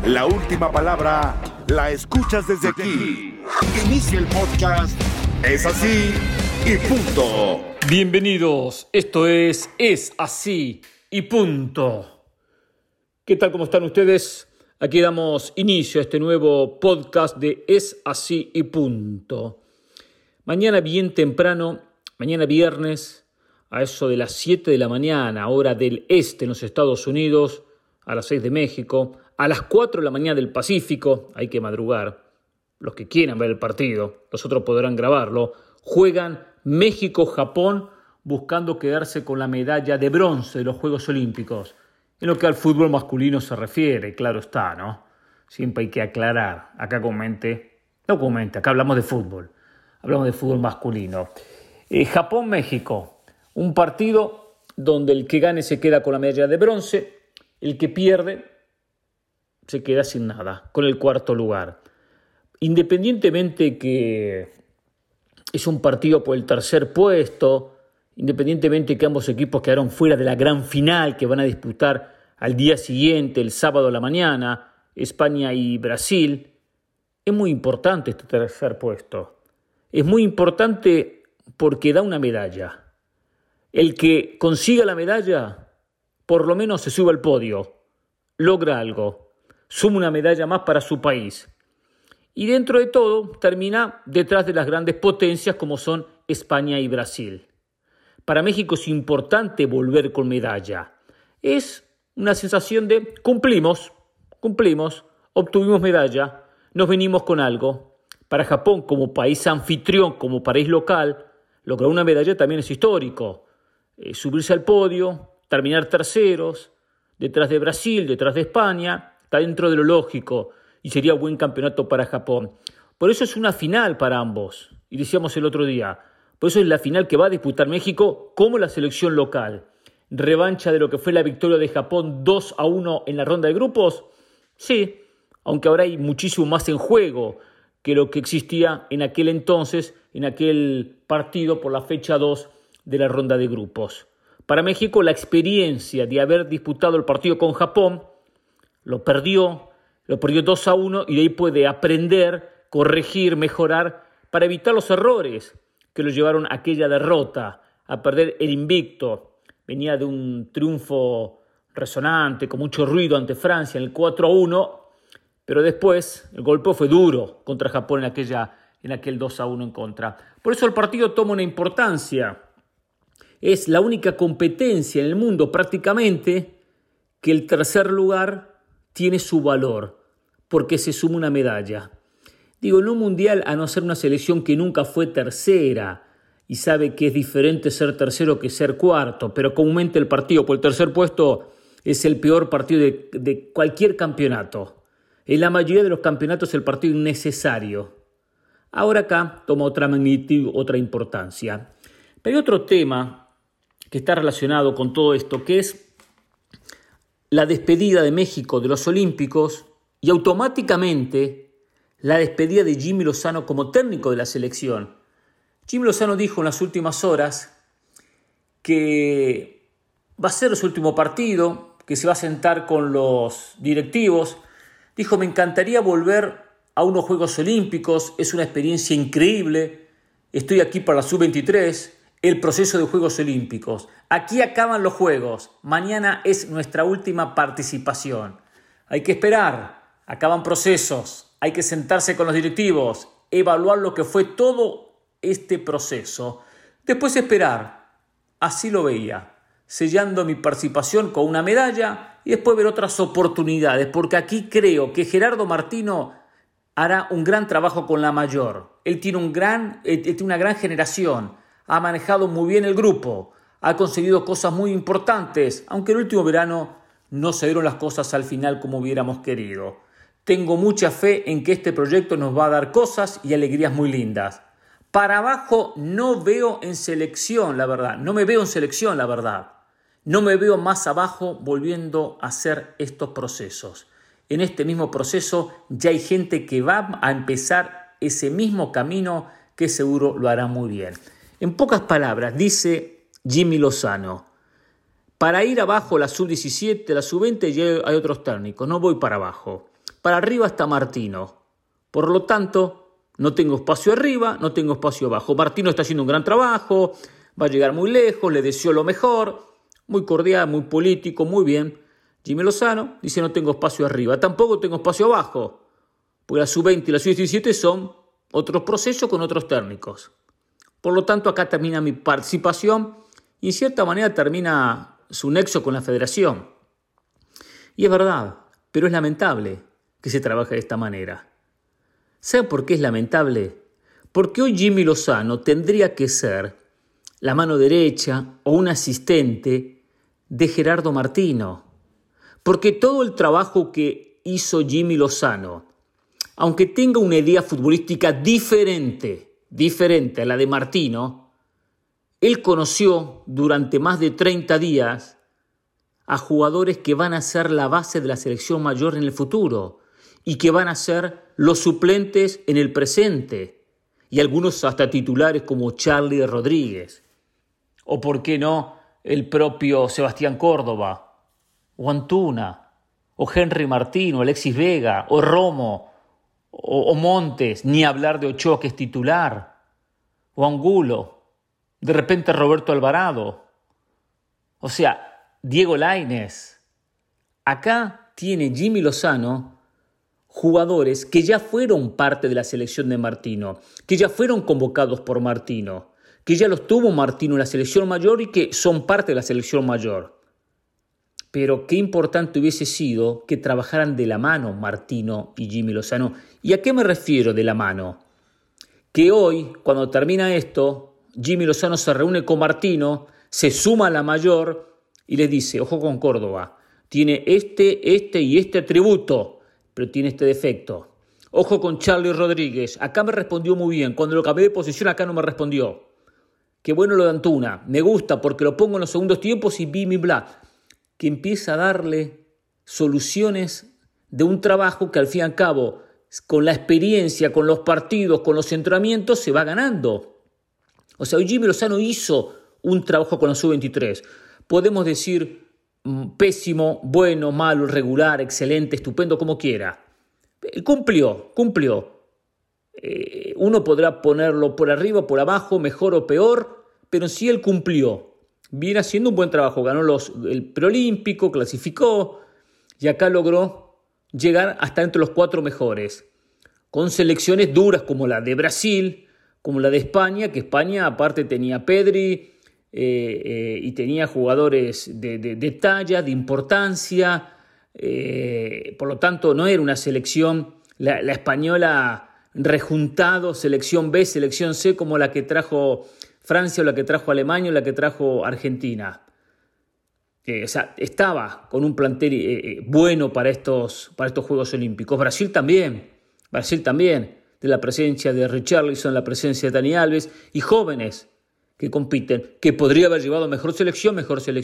La última palabra la escuchas desde aquí. Inicia el podcast. Es así y punto. Bienvenidos, esto es Así y Punto. ¿Qué tal? ¿Cómo están ustedes? Aquí damos inicio a este nuevo podcast de Es Así y Punto. Mañana bien temprano, mañana viernes, a eso de las 7 de la mañana, hora del este en los Estados Unidos, a las 6 de México, a las 4 de la mañana del Pacífico, hay que madrugar. Los que quieran ver el partido, los otros podrán grabarlo. Juegan México-Japón buscando quedarse con la medalla de bronce de los Juegos Olímpicos. En lo que al fútbol masculino se refiere, claro está, ¿no? Siempre hay que aclarar. Acá acá hablamos de fútbol. Hablamos de fútbol masculino. Japón-México, un partido donde el que gane se queda con la medalla de bronce, el que pierde se queda sin nada, con el cuarto lugar. Independientemente que es un partido por el tercer puesto, independientemente que ambos equipos quedaron fuera de la gran final que van a disputar al día siguiente, el sábado a la mañana, España y Brasil, es muy importante este tercer puesto. Es muy importante porque da una medalla. El que consiga la medalla, por lo menos se sube al podio, logra algo, suma una medalla más para su país. Y dentro de todo, termina detrás de las grandes potencias como son España y Brasil. Para México es importante volver con medalla. Es una sensación de cumplimos, obtuvimos medalla, nos venimos con algo. Para Japón, como país anfitrión, como país local, lograr una medalla también es histórico. Subirse al podio, terminar terceros, detrás de Brasil, detrás de España, está dentro de lo lógico y sería buen campeonato para Japón. Por eso es una final para ambos, y decíamos el otro día, por eso es la final que va a disputar México como la selección local. ¿Revancha de lo que fue la victoria de Japón 2-1 en la ronda de grupos? Sí, aunque ahora hay muchísimo más en juego que lo que existía en aquel entonces, en aquel partido por la fecha 2 de la ronda de grupos. Para México la experiencia de haber disputado el partido con Japón lo perdió 2-1 y de ahí puede aprender, corregir, mejorar para evitar los errores que lo llevaron a aquella derrota, a perder el invicto. Venía de un triunfo resonante, con mucho ruido ante Francia en el 4-1, pero después el golpe fue duro contra Japón en aquel 2-1 en contra. Por eso el partido toma una importancia. Es la única competencia en el mundo prácticamente que el tercer lugar tiene su valor, porque se suma una medalla. Digo, en un mundial, a no ser una selección que nunca fue tercera y sabe que es diferente ser tercero que ser cuarto, pero comúnmente el partido por el tercer puesto es el peor partido de cualquier campeonato. En la mayoría de los campeonatos el partido innecesario. Ahora acá toma otra magnitud, otra importancia. Pero hay otro tema que está relacionado con todo esto, que es la despedida de México de los Olímpicos y automáticamente la despedida de Jimmy Lozano como técnico de la selección. Jimmy Lozano dijo en las últimas horas que va a ser su último partido, que se va a sentar con los directivos. Dijo, me encantaría volver a unos Juegos Olímpicos, es una experiencia increíble, estoy aquí para la Sub-23, el proceso de Juegos Olímpicos. Aquí acaban los Juegos, mañana es nuestra última participación. Hay que esperar, acaban procesos, hay que sentarse con los directivos, evaluar lo que fue todo este proceso. Después esperar, así lo veía, sellando mi participación con una medalla y después ver otras oportunidades, porque aquí creo que Gerardo Martino hará un gran trabajo con la mayor. Él tiene una gran generación, ha manejado muy bien el grupo, ha conseguido cosas muy importantes, aunque el último verano no se dieron las cosas al final como hubiéramos querido. Tengo mucha fe en que este proyecto nos va a dar cosas y alegrías muy lindas. Para abajo no veo en selección, la verdad. No me veo en selección, la verdad. No me veo más abajo volviendo a hacer estos procesos. En este mismo proceso ya hay gente que va a empezar ese mismo camino que seguro lo hará muy bien. En pocas palabras, dice Jimmy Lozano, para ir abajo la sub-17, la sub-20 ya hay otros técnicos, no voy para abajo. para arriba está Martino. Por lo tanto, no tengo espacio arriba, no tengo espacio abajo. Martino está haciendo un gran trabajo, va a llegar muy lejos, le deseo lo mejor, muy cordial, muy político, muy bien. Jimmy Lozano dice no tengo espacio arriba, tampoco tengo espacio abajo, porque la sub-20 y la sub-17 son otros procesos con otros técnicos. Por lo tanto, acá termina mi participación y en cierta manera termina su nexo con la federación. Y es verdad, pero es lamentable que se trabaje de esta manera. ¿Saben por qué es lamentable? Porque hoy Jimmy Lozano tendría que ser la mano derecha o un asistente de Gerardo Martino. Porque todo el trabajo que hizo Jimmy Lozano, aunque tenga una idea futbolística diferente a la de Martino, él conoció durante más de 30 días a jugadores que van a ser la base de la selección mayor en el futuro y que van a ser los suplentes en el presente y algunos hasta titulares como Charlie Rodríguez o por qué no el propio Sebastián Córdoba o Antuna o Henry Martín o Alexis Vega o Romo o Montes, ni hablar de Ochoa que es titular o Angulo, de repente Roberto Alvarado, o sea, Diego Lainez. Acá tiene Jimmy Lozano jugadores que ya fueron parte de la selección de Martino, que ya fueron convocados por Martino, que ya los tuvo Martino en la selección mayor y que son parte de la selección mayor. Pero qué importante hubiese sido que trabajaran de la mano Martino y Jimmy Lozano. ¿Y a qué me refiero de la mano? Que hoy, cuando termina esto, Jimmy Lozano se reúne con Martino, se suma a la mayor y les dice, ojo con Córdoba, tiene este y este atributo, pero tiene este defecto. Ojo con Charlie Rodríguez, acá me respondió muy bien, cuando lo cambié de posición acá no me respondió. Qué bueno lo de Antuna, me gusta porque lo pongo en los segundos tiempos y bla, que empieza a darle soluciones de un trabajo que al fin y al cabo, con la experiencia, con los partidos, con los entrenamientos, se va ganando. O sea, hoy Jimmy Lozano hizo un trabajo con la sub-23. Podemos decir pésimo, bueno, malo, regular, excelente, estupendo, como quiera. Cumplió. Uno podrá ponerlo por arriba, por abajo, mejor o peor, pero sí él cumplió. Viene haciendo un buen trabajo, ganó el preolímpico, clasificó y acá logró llegar hasta entre los 4 mejores, con selecciones duras como la de Brasil, como la de España, que España aparte tenía Pedri, y tenía jugadores de talla, de importancia, por lo tanto no era una selección, la española rejuntado, selección B, selección C, como la que trajo Francia o la que trajo Alemania o la que trajo Argentina. O sea, estaba con un plantel bueno para estos Juegos Olímpicos. Brasil también, de la presencia de Richarlison, la presencia de Dani Alves y jóvenes que compiten, que podría haber llevado mejor selección.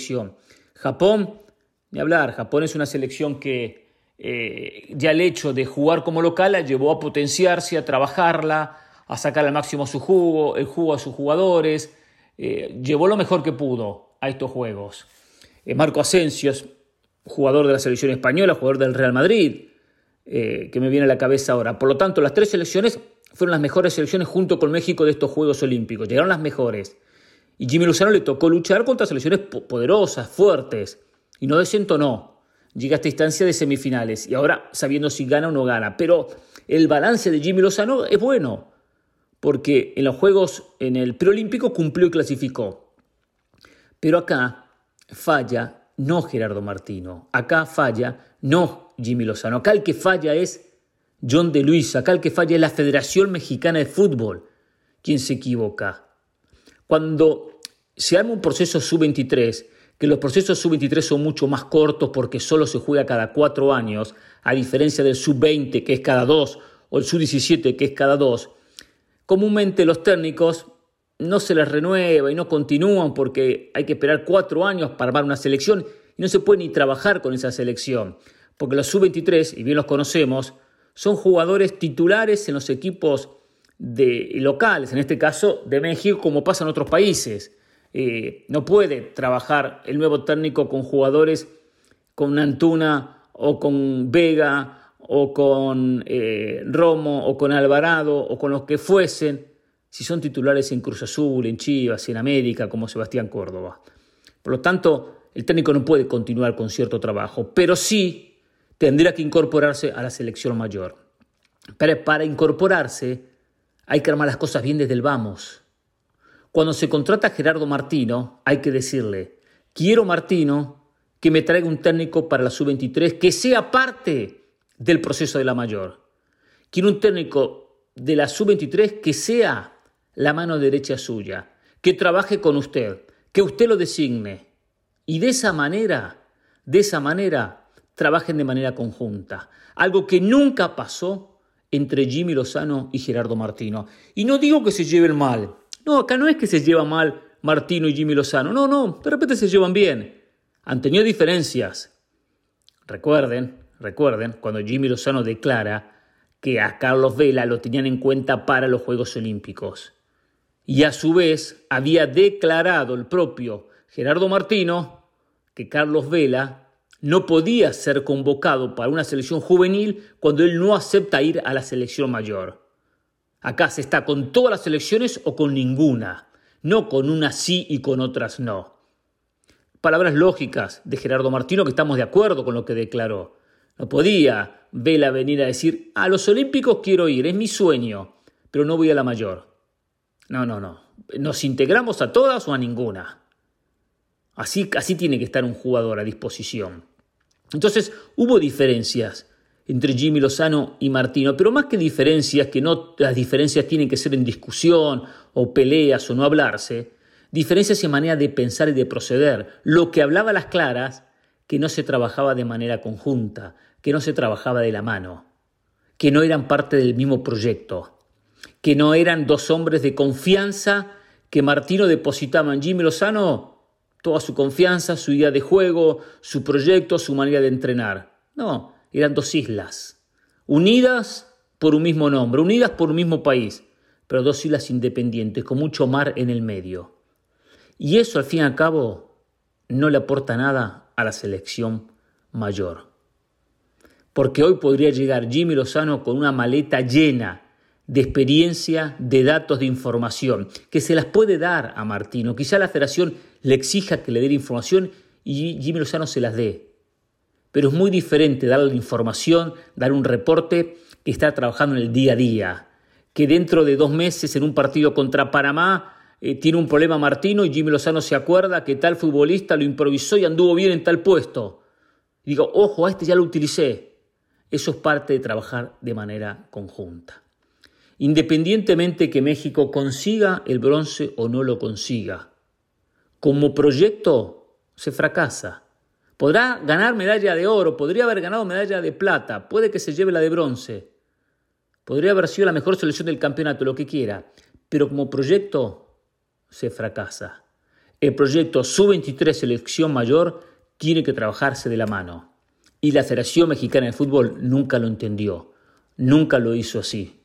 Japón, ni hablar, Japón es una selección que ya el hecho de jugar como local la llevó a potenciarse, a trabajarla, a sacar al máximo su jugo, el jugo a sus jugadores, llevó lo mejor que pudo a estos Juegos. Marco Asensio, jugador de la selección española, jugador del Real Madrid, que me viene a la cabeza ahora. Por lo tanto, las 3 selecciones fueron las mejores selecciones junto con México de estos Juegos Olímpicos. Llegaron las mejores. Y Jimmy Lozano le tocó luchar contra selecciones poderosas, fuertes. Y no desentonó. Llega a esta instancia de semifinales. Y ahora sabiendo si gana o no gana. Pero el balance de Jimmy Lozano es bueno. Porque en los Juegos, en el preolímpico cumplió y clasificó. Pero acá falla no Gerardo Martino. Acá falla no Jimmy Lozano. Acá el que falla es John de Luisa. Acá el que falla es la Federación Mexicana de Fútbol. Quien se equivoca. Cuando se arma un proceso sub-23, que los procesos sub-23 son mucho más cortos porque solo se juega cada 4 años, a diferencia del sub-20 que es cada 2 o el sub-17 que es cada 2, comúnmente los técnicos no se les renueva y no continúan porque hay que esperar 4 años para armar una selección y no se puede ni trabajar con esa selección, porque los sub-23, y bien los conocemos, son jugadores titulares en los equipos locales, en este caso de México, como pasa en otros países. No puede trabajar el nuevo técnico con jugadores con Antuna o con Vega o con Romo, o con Alvarado, o con los que fuesen, si son titulares en Cruz Azul, en Chivas, en América, como Sebastián Córdoba. Por lo tanto, el técnico no puede continuar con cierto trabajo, pero sí tendría que incorporarse a la selección mayor. Pero para incorporarse hay que armar las cosas bien desde el vamos. Cuando se contrata a Gerardo Martino, hay que decirle: quiero, Martino, que me traiga un técnico para la sub-23 que sea parte del proceso de la mayor. Quiero un técnico de la sub-23 que sea la mano derecha suya, que trabaje con usted, que usted lo designe. Y de esa manera, trabajen de manera conjunta. Algo que nunca pasó entre Jimmy Lozano y Gerardo Martino. Y no digo que se lleven mal. No, acá no es que se llevan mal Martino y Jimmy Lozano. No, de repente se llevan bien. Han tenido diferencias. Recuerden cuando Jimmy Lozano declara que a Carlos Vela lo tenían en cuenta para los Juegos Olímpicos. Y a su vez había declarado el propio Gerardo Martino que Carlos Vela no podía ser convocado para una selección juvenil cuando él no acepta ir a la selección mayor. Acá se está con todas las selecciones o con ninguna, no con unas sí y con otras no. Palabras lógicas de Gerardo Martino, que estamos de acuerdo con lo que declaró. No podía Vela venir a decir: a los Olímpicos quiero ir, es mi sueño, pero no voy a la mayor. No. Nos integramos a todas o a ninguna. Así tiene que estar un jugador a disposición. Entonces hubo diferencias entre Jimmy Lozano y Martino, pero más que diferencias, que no las diferencias tienen que ser en discusión o peleas o no hablarse, diferencias en manera de pensar y de proceder. Lo que hablaba a las claras, que no se trabajaba de manera conjunta, que no se trabajaba de la mano, que no eran parte del mismo proyecto, que no eran dos hombres de confianza, que Martino depositaba en Jimmy Lozano toda su confianza, su idea de juego, su proyecto, su manera de entrenar. No, eran dos islas, unidas por un mismo nombre, unidas por un mismo país, pero dos islas independientes, con mucho mar en el medio. Y eso, al fin y al cabo, no le aporta nada a la selección mayor. Porque hoy podría llegar Jimmy Lozano con una maleta llena de experiencia, de datos, de información, que se las puede dar a Martino. Quizá la federación le exija que le dé la información y Jimmy Lozano se las dé. Pero es muy diferente darle la información, dar un reporte, que estar trabajando en el día a día. Que dentro de 2 meses, en un partido contra Panamá, tiene un problema Martino y Jimmy Lozano se acuerda que tal futbolista lo improvisó y anduvo bien en tal puesto. Y digo, ojo, a este ya lo utilicé. Eso es parte de trabajar de manera conjunta. Independientemente que México consiga el bronce o no lo consiga, como proyecto se fracasa. Podrá ganar medalla de oro, podría haber ganado medalla de plata, puede que se lleve la de bronce, podría haber sido la mejor selección del campeonato, lo que quiera, pero como proyecto se fracasa. El proyecto Sub-23 Selección Mayor tiene que trabajarse de la mano. Y la Federación Mexicana de Fútbol nunca lo entendió, nunca lo hizo así.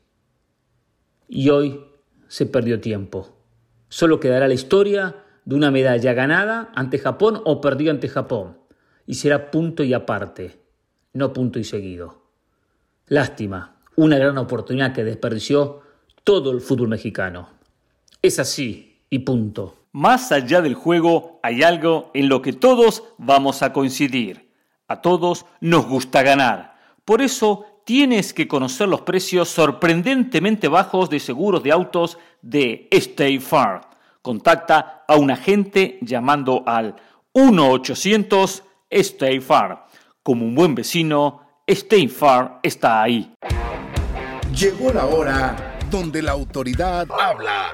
Y hoy se perdió tiempo. Solo quedará la historia de una medalla ganada ante Japón o perdida ante Japón. Y será punto y aparte, no punto y seguido. Lástima, una gran oportunidad que desperdició todo el fútbol mexicano. Es así y punto. Más allá del juego hay algo en lo que todos vamos a coincidir. A todos nos gusta ganar. Por eso tienes que conocer los precios sorprendentemente bajos de seguros de autos de State Farm. Contacta a un agente llamando al 1-800 State Farm. Como un buen vecino, State Farm está ahí. Llegó la hora donde la autoridad habla.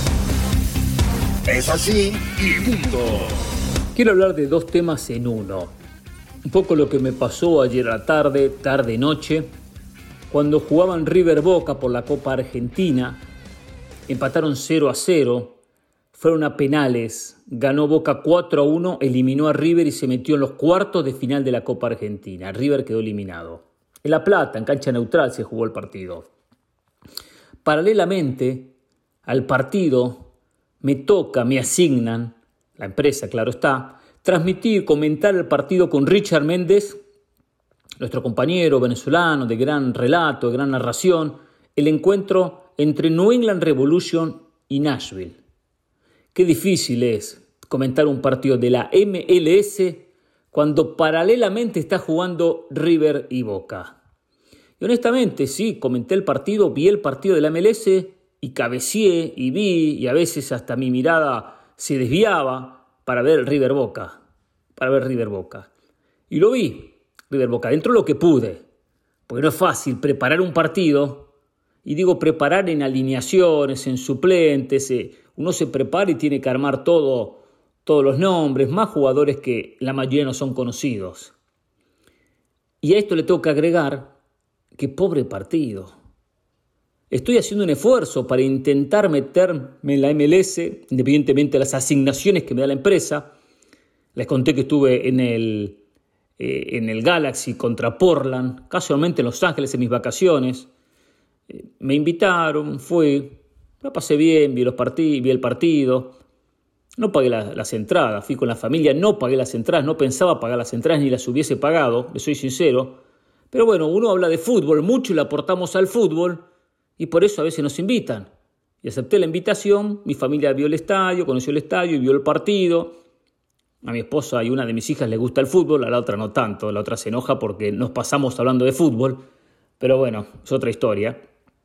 Es así y punto. Quiero hablar de 2 temas en uno. Un poco lo que me pasó ayer a la tarde-noche, cuando jugaban River Boca por la Copa Argentina. Empataron 0-0, fueron a penales, ganó Boca 4-1, eliminó a River y se metió en los cuartos de final de la Copa Argentina. River quedó eliminado. En La Plata, en cancha neutral, se jugó el partido. Paralelamente al partido, me asignan, la empresa, claro está, transmitir, comentar el partido con Richard Méndez, nuestro compañero venezolano de gran relato, de gran narración, el encuentro entre New England Revolution y Nashville. Qué difícil es comentar un partido de la MLS cuando paralelamente está jugando River y Boca. Y honestamente, sí, comenté el partido, vi el partido de la MLS y cabeceé y vi, y a veces hasta mi mirada se desviaba para ver River Boca. Y lo vi, River Boca, dentro de lo que pude. Porque no es fácil preparar un partido, y digo preparar en alineaciones, en suplentes. Uno se prepara y tiene que armar todos los nombres, más jugadores que la mayoría no son conocidos. Y a esto le tengo que agregar que pobre partido. Estoy haciendo un esfuerzo para intentar meterme en la MLS, independientemente de las asignaciones que me da la empresa. Les conté que estuve en el Galaxy contra Portland, casualmente en Los Ángeles en mis vacaciones. Me invitaron, fui, la pasé bien, vi el partido. No pagué las entradas, fui con la familia, no pagué las entradas, no pensaba pagar las entradas ni las hubiese pagado, le soy sincero. Pero bueno, uno habla de fútbol, mucho le aportamos al fútbol y por eso a veces nos invitan. Y acepté la invitación, mi familia vio el estadio, conoció el estadio y vio el partido. A mi esposa y una de mis hijas les gusta el fútbol, a la otra no tanto, la otra se enoja porque nos pasamos hablando de fútbol. Pero bueno, es otra historia.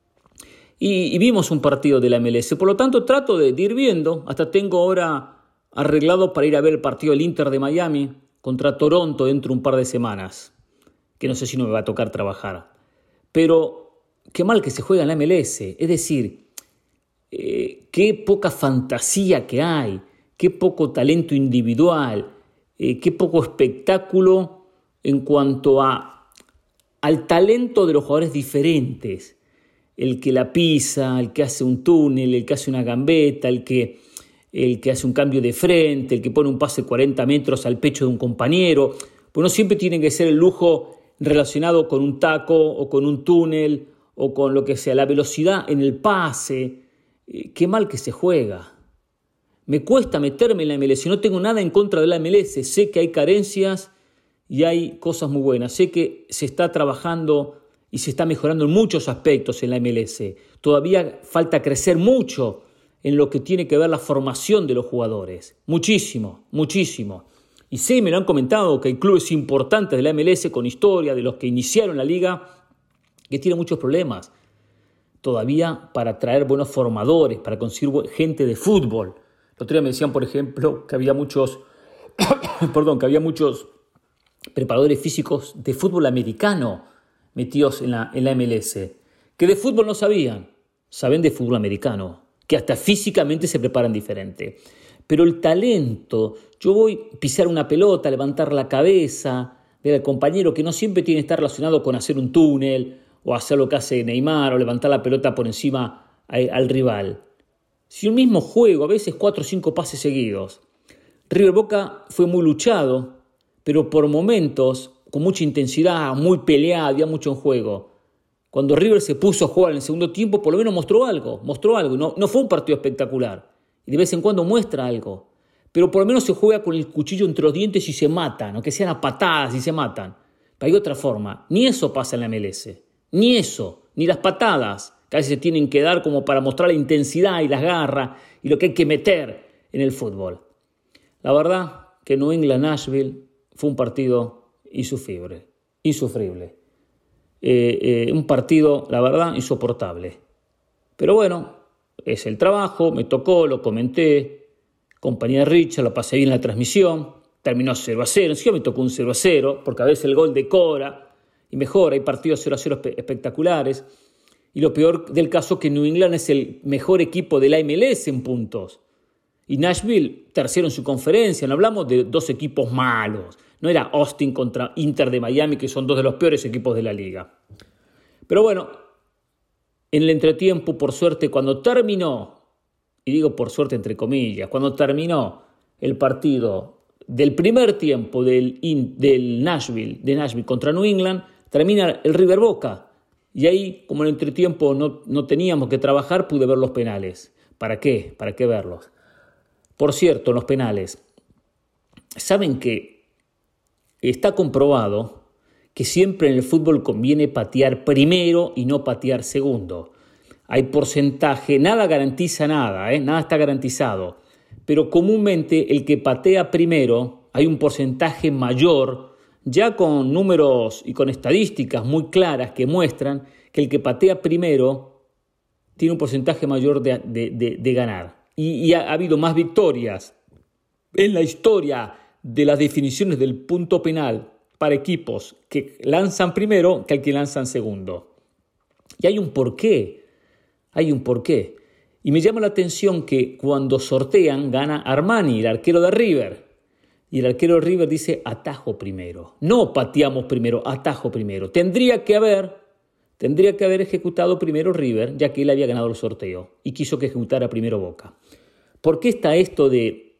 Y vimos un partido de la MLS, por lo tanto trato de ir viendo, hasta tengo ahora arreglado para ir a ver el partido del Inter de Miami contra Toronto dentro de un par de semanas, que no sé si no me va a tocar trabajar. Pero qué mal que se juega en la MLS, es decir, qué poca fantasía que hay, qué poco talento individual, qué poco espectáculo en cuanto al talento de los jugadores diferentes. El que la pisa, el que hace un túnel, el que hace una gambeta, el que hace un cambio de frente, el que pone un pase 40 metros al pecho de un compañero. Pues no siempre tiene que ser el lujo relacionado con un taco o con un túnel o con lo que sea, la velocidad en el pase. Qué mal que se juega. Me cuesta meterme en la MLS, no tengo nada en contra de la MLS, sé que hay carencias y hay cosas muy buenas, sé que se está trabajando y se está mejorando en muchos aspectos en la MLS. Todavía falta crecer mucho en lo que tiene que ver la formación de los jugadores. Muchísimo, muchísimo. Y sé, me lo han comentado, que hay clubes importantes de la MLS con historia, de los que iniciaron la liga, que tienen muchos problemas. Todavía para traer buenos formadores, para conseguir gente de fútbol. El otro día me decían, por ejemplo, que había muchos preparadores físicos de fútbol americano metidos en la MLS, que de fútbol no sabían, saben de fútbol americano, que hasta físicamente se preparan diferente. Pero el talento, yo voy a pisar una pelota, levantar la cabeza, ver al compañero que no siempre tiene que estar relacionado con hacer un túnel, o hacer lo que hace Neymar, o levantar la pelota por encima al rival. Si un mismo juego, a veces 4 o 5 pases seguidos. River Boca fue muy luchado, pero por momentos con mucha intensidad, muy peleada, había mucho en juego. Cuando River se puso a jugar en el segundo tiempo, por lo menos mostró algo. No fue un partido espectacular. Y de vez en cuando muestra algo. Pero por lo menos se juega con el cuchillo entre los dientes y se matan, aunque sean a patadas y se matan. Pero hay otra forma. Ni eso pasa en la MLS. Ni eso. Ni las patadas, que a veces se tienen que dar como para mostrar la intensidad y las garras y lo que hay que meter en el fútbol. La verdad que New England Nashville fue un partido insufrible. Un partido, la verdad, insoportable. Pero bueno, es el trabajo, me tocó, lo comenté, compañía de Richard, lo pasé bien en la transmisión, terminó 0-0, encima me tocó un 0-0, porque a veces el gol decora y mejora, hay partidos 0-0 espectaculares. Y lo peor del caso es que New England es el mejor equipo de la MLS en puntos. Y Nashville, tercero en su conferencia, no hablamos de 2 equipos malos. No era Austin contra Inter de Miami, que son 2 de los peores equipos de la liga. Pero bueno, en el entretiempo, por suerte, cuando terminó, y digo por suerte entre comillas, cuando terminó el partido del primer tiempo de Nashville contra New England, termina el River Boca. Y ahí, como en el entretiempo no teníamos que trabajar, pude ver los penales. ¿Para qué? ¿Para qué verlos? Por cierto, los penales. ¿Saben que está comprobado que siempre en el fútbol conviene patear primero y no patear segundo. Hay porcentaje, nada garantiza nada, nada está garantizado, pero comúnmente el que patea primero hay un porcentaje mayor, ya con números y con estadísticas muy claras que muestran que el que patea primero tiene un porcentaje mayor de ganar. Y ha habido más victorias en la historia de las definiciones del punto penal para equipos que lanzan primero que al que lanzan segundo. Y hay un porqué. Y me llama la atención que cuando sortean gana Armani, el arquero de River. Y el arquero de River dice atajo primero. No pateamos primero, atajo primero. Tendría que haber ejecutado primero River, ya que él había ganado el sorteo y quiso que ejecutara primero Boca. ¿Por qué está esto de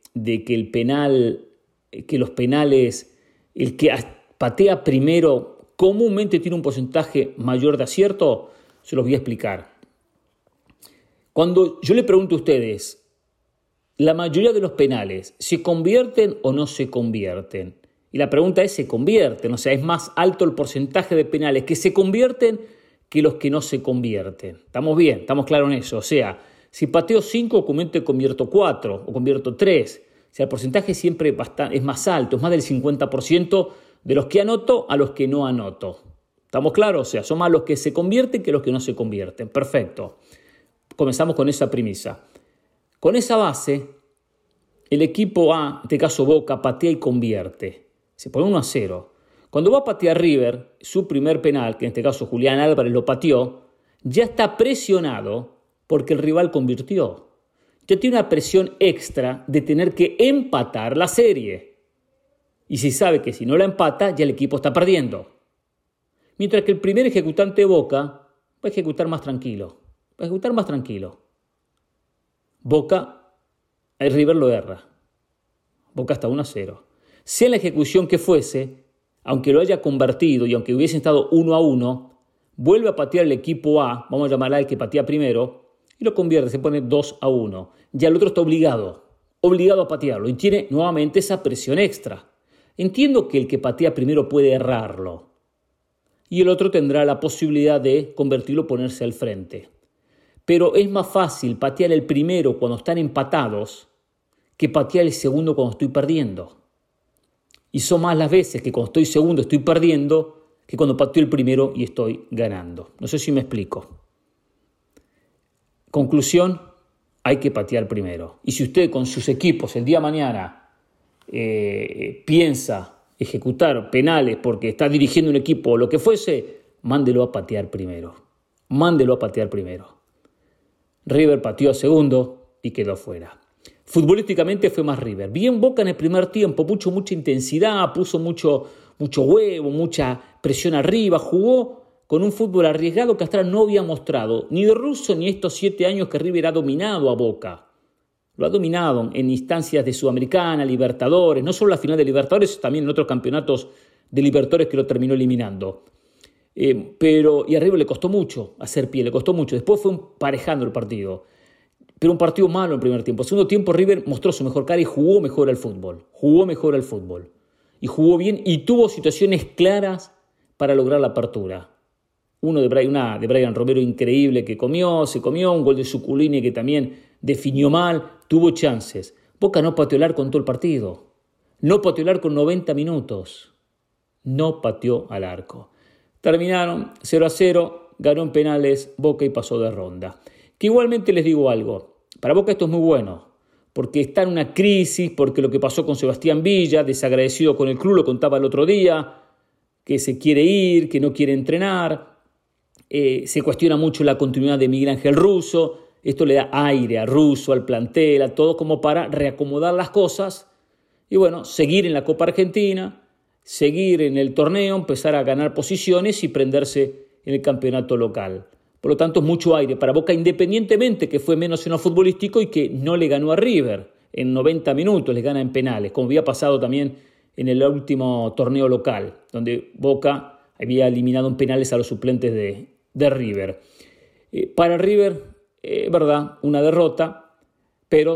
que los penales, el que patea primero comúnmente tiene un porcentaje mayor de acierto? Se los voy a explicar. Cuando yo le pregunto a ustedes, la mayoría de los penales, ¿se convierten o no se convierten? Y la pregunta es, ¿se convierten? O sea, es más alto el porcentaje de penales que se convierten que los que no se convierten. ¿Estamos bien? ¿Estamos claros en eso? O sea, si pateo 5, comúnmente convierto 4 o convierto 3. O sea, el porcentaje siempre es más alto, es más del 50% de los que anoto a los que no anoto. ¿Estamos claros? O sea, son más los que se convierten que los que no se convierten. Perfecto. Comenzamos con esa premisa. Con esa base, el equipo A, en este caso Boca, patea y convierte. Se pone 1-0. Cuando va a patear River, su primer penal, que en este caso Julián Álvarez lo pateó, ya está presionado porque el rival convirtió. Ya tiene una presión extra de tener que empatar la serie. Y si sabe que si no la empata, ya el equipo está perdiendo. Mientras que el primer ejecutante de Boca va a ejecutar más tranquilo. Boca, el River lo erra. Boca está 1-0. Sea la ejecución que fuese, aunque lo haya convertido y aunque hubiesen estado 1-1, vuelve a patear el equipo A, vamos a llamarla el que patea primero, y lo convierte, se pone 2-1. Ya el otro está obligado a patearlo y tiene nuevamente esa presión extra. Entiendo que el que patea primero puede errarlo y el otro tendrá la posibilidad de convertirlo, ponerse al frente. Pero es más fácil patear el primero cuando están empatados que patear el segundo cuando estoy perdiendo. Y son más las veces que cuando estoy segundo estoy perdiendo que cuando pateo el primero y estoy ganando. No sé si me explico. Conclusión, hay que patear primero. Y si usted con sus equipos el día de mañana piensa ejecutar penales porque está dirigiendo un equipo o lo que fuese, mándelo a patear primero. River pateó a segundo y quedó fuera. Futbolísticamente fue más River. Bien Boca en el primer tiempo, mucha intensidad, puso mucho huevo, mucha presión arriba, jugó con un fútbol arriesgado que hasta ahora no había mostrado ni de Russo ni estos 7 años que River ha dominado a Boca. Lo ha dominado en instancias de Sudamericana, Libertadores, no solo la final de Libertadores, también en otros campeonatos de Libertadores que lo terminó eliminando. Y a River le costó mucho hacer pie, Después fue emparejando el partido. Pero un partido malo en el primer tiempo. En el segundo tiempo River mostró su mejor cara y jugó mejor al fútbol. Y jugó bien y tuvo situaciones claras para lograr la apertura. Una de Brian Romero increíble que se comió, un gol de Zuculini que también definió mal, tuvo chances. Boca no pateó el arco en todo el partido. No pateó el arco en 90 minutos. No pateó al arco. Terminaron 0-0, ganó en penales Boca y pasó de ronda. Que igualmente les digo algo, para Boca esto es muy bueno, porque está en una crisis, porque lo que pasó con Sebastián Villa, desagradecido con el club, lo contaba el otro día, que se quiere ir, que no quiere entrenar. Se cuestiona mucho la continuidad de Miguel Ángel Russo. Esto le da aire a Russo, al plantel, a todo como para reacomodar las cosas y bueno, seguir en la Copa Argentina, seguir en el torneo, empezar a ganar posiciones y prenderse en el campeonato local. Por lo tanto, es mucho aire para Boca, independientemente que fue menos en lo futbolístico y que no le ganó a River en 90 minutos, le gana en penales, como había pasado también en el último torneo local, donde Boca había eliminado en penales a los suplentes de River. Para River, verdad, una derrota, pero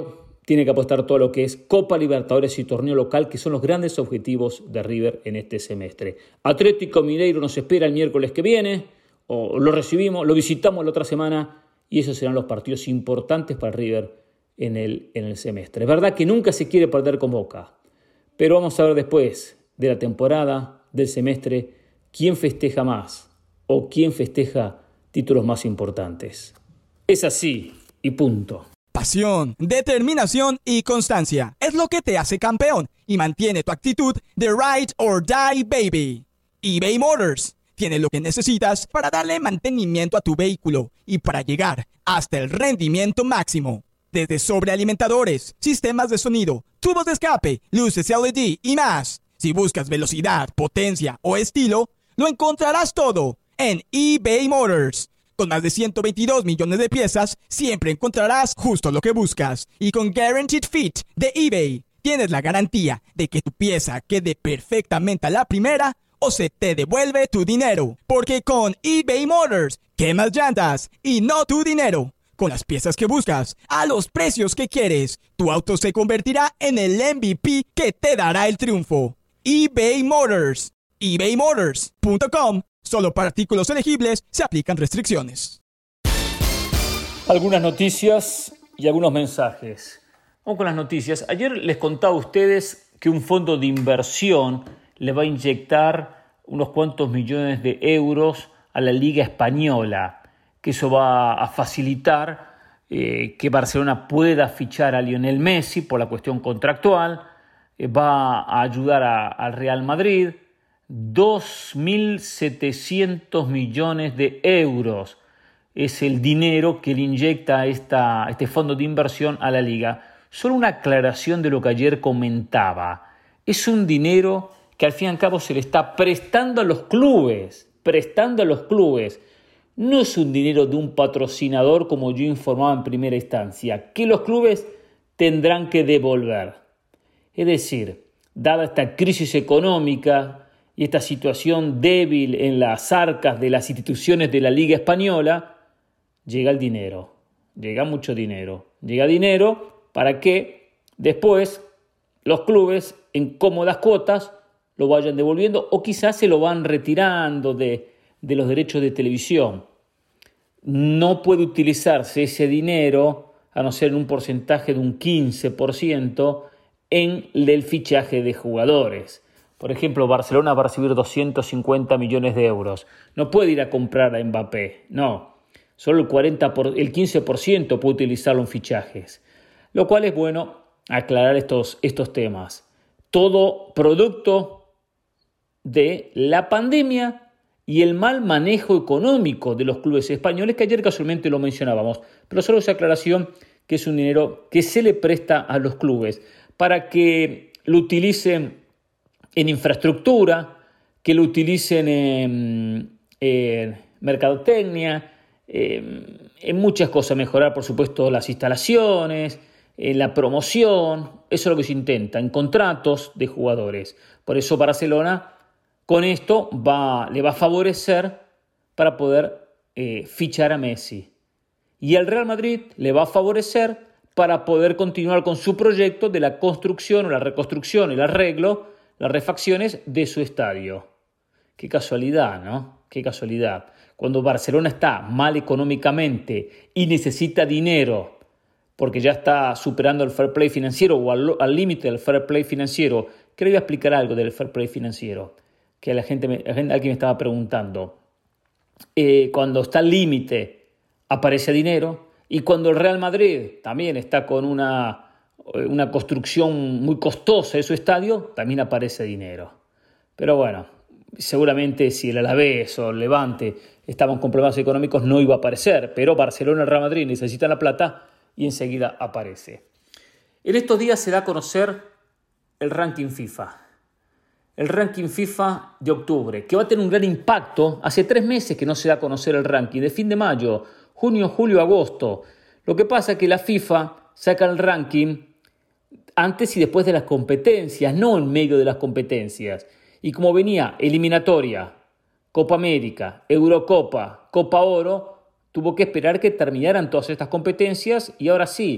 tiene que apostar todo lo que es Copa Libertadores y torneo local, que son los grandes objetivos de River en este semestre. Atlético Mineiro nos espera el miércoles que viene, o lo recibimos, lo visitamos la otra semana, y esos serán los partidos importantes para River en el semestre. Es verdad que nunca se quiere perder con Boca, pero vamos a ver después de la temporada, del semestre, quién festeja más o quién festeja títulos más importantes. Es así y punto. Pasión, determinación y constancia es lo que te hace campeón y mantiene tu actitud de ride or die, baby. eBay Motors tiene lo que necesitas para darle mantenimiento a tu vehículo y para llegar hasta el rendimiento máximo. Desde sobrealimentadores, sistemas de sonido, tubos de escape, luces LED y más. Si buscas velocidad, potencia o estilo, lo encontrarás todo en eBay Motors. Con más de 122 millones de piezas, siempre encontrarás justo lo que buscas. Y con Guaranteed Fit de eBay, tienes la garantía de que tu pieza quede perfectamente a la primera o se te devuelve tu dinero. Porque con eBay Motors, quemas llantas y no tu dinero. Con las piezas que buscas, a los precios que quieres, tu auto se convertirá en el MVP que te dará el triunfo. eBay Motors. ebaymotors.com. Solo para artículos elegibles se aplican restricciones. Algunas noticias y algunos mensajes. Vamos con las noticias. Ayer les contaba a ustedes que un fondo de inversión le va a inyectar unos cuantos millones de euros a la Liga Española, que eso va a facilitar que Barcelona pueda fichar a Lionel Messi por la cuestión contractual, va a ayudar al Real Madrid. 2.700 millones de euros es el dinero que le inyecta este fondo de inversión a la Liga. Solo una aclaración de lo que ayer comentaba. Es un dinero que al fin y al cabo se le está prestando a los clubes. No es un dinero de un patrocinador, como yo informaba en primera instancia, que los clubes tendrán que devolver. Es decir, dada esta crisis económica y esta situación débil en las arcas de las instituciones de la Liga Española, llega el dinero, llega mucho dinero. Llega dinero para que después los clubes en cómodas cuotas lo vayan devolviendo o quizás se lo van retirando de los derechos de televisión. No puede utilizarse ese dinero, a no ser en un porcentaje de un 15%, en el fichaje de jugadores. Por ejemplo, Barcelona va a recibir 250 millones de euros. No puede ir a comprar a Mbappé, no. Solo el 15% puede utilizarlo en fichajes. Lo cual es bueno aclarar estos temas. Todo producto de la pandemia y el mal manejo económico de los clubes españoles, que ayer casualmente lo mencionábamos. Pero solo esa aclaración que es un dinero que se le presta a los clubes para que lo utilicen en infraestructura, que lo utilicen en mercadotecnia, en muchas cosas, mejorar por supuesto las instalaciones, en la promoción, eso es lo que se intenta, en contratos de jugadores. Por eso Barcelona con esto le va a favorecer para poder fichar a Messi. Y al Real Madrid le va a favorecer para poder continuar con su proyecto de la construcción o la reconstrucción, el arreglo, las refacciones de su estadio. Qué casualidad, ¿no? Qué casualidad. Cuando Barcelona está mal económicamente y necesita dinero porque ya está superando el fair play financiero o al límite del fair play financiero, que le voy a explicar algo del fair play financiero, que alguien me estaba preguntando. Cuando está al límite aparece dinero, y cuando el Real Madrid también está con una construcción muy costosa de su estadio, también aparece dinero. Pero bueno, seguramente si el Alavés o el Levante estaban con problemas económicos no iba a aparecer, pero Barcelona y el Real Madrid necesitan la plata y enseguida aparece. En estos días se da a conocer el ranking FIFA. El ranking FIFA de octubre, que va a tener un gran impacto. Hace 3 meses que no se da a conocer el ranking, de fin de mayo, junio, julio, agosto. Lo que pasa es que la FIFA saca el ranking antes y después de las competencias, no en medio de las competencias. Y como venía eliminatoria, Copa América, Eurocopa, Copa Oro, tuvo que esperar que terminaran todas estas competencias y ahora sí,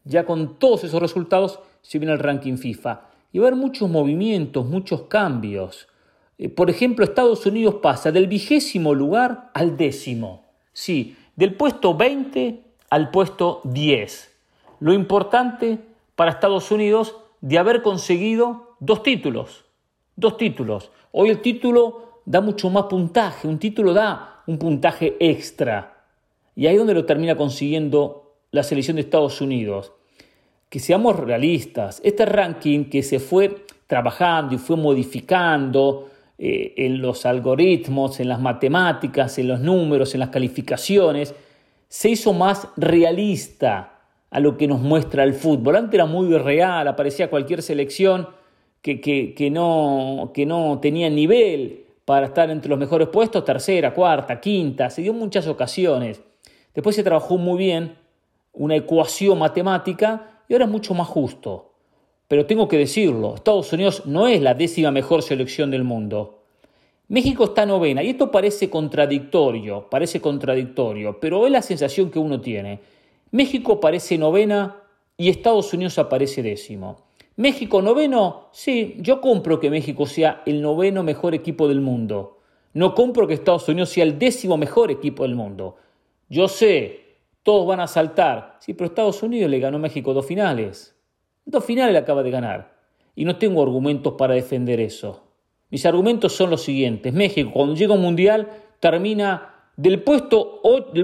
Ya con todos esos resultados se viene el ranking FIFA. Y va a haber muchos movimientos, muchos cambios. Por ejemplo, Estados Unidos pasa del 20º lugar al 10º. Sí, del puesto 20 al puesto 10. Lo importante para Estados Unidos de haber conseguido 2 títulos. 2 títulos. Hoy el título da mucho más puntaje. Un título da un puntaje extra. Y ahí es donde lo termina consiguiendo la selección de Estados Unidos. Que seamos realistas. Este ranking que se fue trabajando y fue modificando en los algoritmos, en las matemáticas, en los números, en las calificaciones, se hizo más realista a lo que nos muestra el fútbol. Antes era muy real, aparecía cualquier selección que no tenía nivel para estar entre los mejores puestos, tercera, cuarta, quinta, se dio en muchas ocasiones. Después se trabajó muy bien una ecuación matemática y ahora es mucho más justo. Pero tengo que decirlo, Estados Unidos no es la 10ª mejor selección del mundo. México está 9ª y esto parece contradictorio, pero es la sensación que uno tiene. México aparece 9ª y Estados Unidos aparece 10º. México 9º, sí, yo compro que México sea el 9º mejor equipo del mundo. No compro que Estados Unidos sea el 10º mejor equipo del mundo. Yo sé, todos van a saltar. Sí, pero Estados Unidos le ganó a México 2 finales. 2 finales le acaba de ganar. Y no tengo argumentos para defender eso. Mis argumentos son los siguientes. México, cuando llega a un mundial, termina del puesto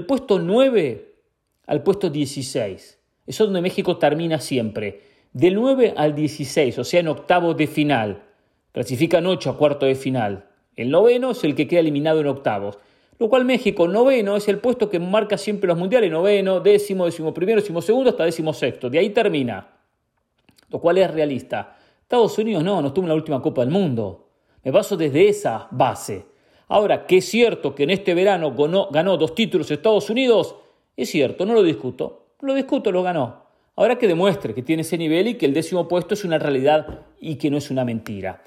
9 al puesto 16. Eso es donde México termina siempre. Del 9 al 16, o sea, en octavos de final. Clasifican 8 a cuartos de final. El 9º es el que queda eliminado en octavos. Lo cual México, 9º, es el puesto que marca siempre los mundiales. 9º, 10º, 11º, 12º, hasta 16º. De ahí termina. Lo cual es realista. Estados Unidos no estuvo en la última Copa del Mundo. Me baso desde esa base. Ahora, que es cierto que en este verano ganó 2 títulos Estados Unidos, es cierto, no lo discuto. Lo ganó. Ahora que demuestre que tiene ese nivel y que el 10º puesto es una realidad y que no es una mentira.